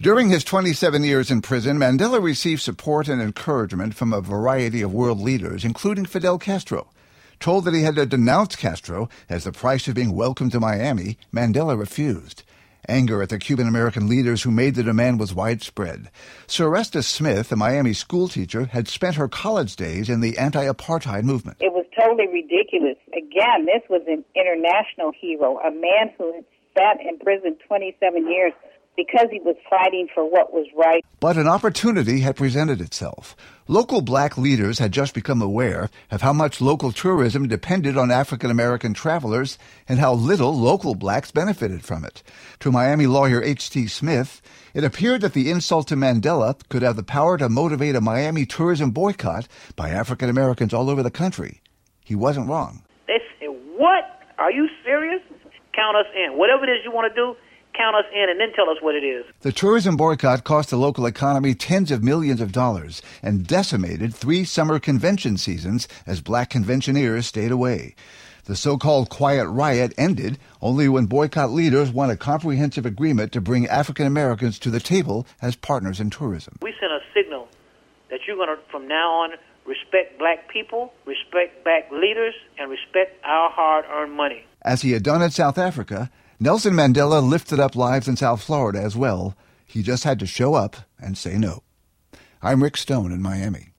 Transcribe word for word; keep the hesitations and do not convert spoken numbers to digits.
During his twenty-seven years in prison, Mandela received support and encouragement from a variety of world leaders, including Fidel Castro. Told that he had to denounce Castro as the price of being welcomed to Miami, Mandela refused. Anger at the Cuban-American leaders who made the demand was widespread. Soresta Smith, a Miami schoolteacher, had spent her college days in the anti-apartheid movement. It was totally ridiculous. Again, this was an international hero, a man who had sat in prison twenty-seven years because he was fighting for what was right. But an opportunity had presented itself. Local black leaders had just become aware of how much local tourism depended on African-American travelers and how little local blacks benefited from it. To Miami lawyer H T Smith, it appeared that the insult to Mandela could have the power to motivate a Miami tourism boycott by African-Americans all over the country. He wasn't wrong. They said, "What? Are you serious? Count us in. Whatever it is you want to do, count us in and then tell us what it is." The tourism boycott cost the local economy tens of millions of dollars and decimated three summer convention seasons as black conventioneers stayed away. The so-called quiet riot ended only when boycott leaders won a comprehensive agreement to bring African Americans to the table as partners in tourism. We sent a signal that you're going to, from now on, respect black people, respect black leaders, and respect our hard-earned money. As he had done in South Africa, Nelson Mandela lifted up lives in South Florida as well. He just had to show up and say no. I'm Rick Stone in Miami.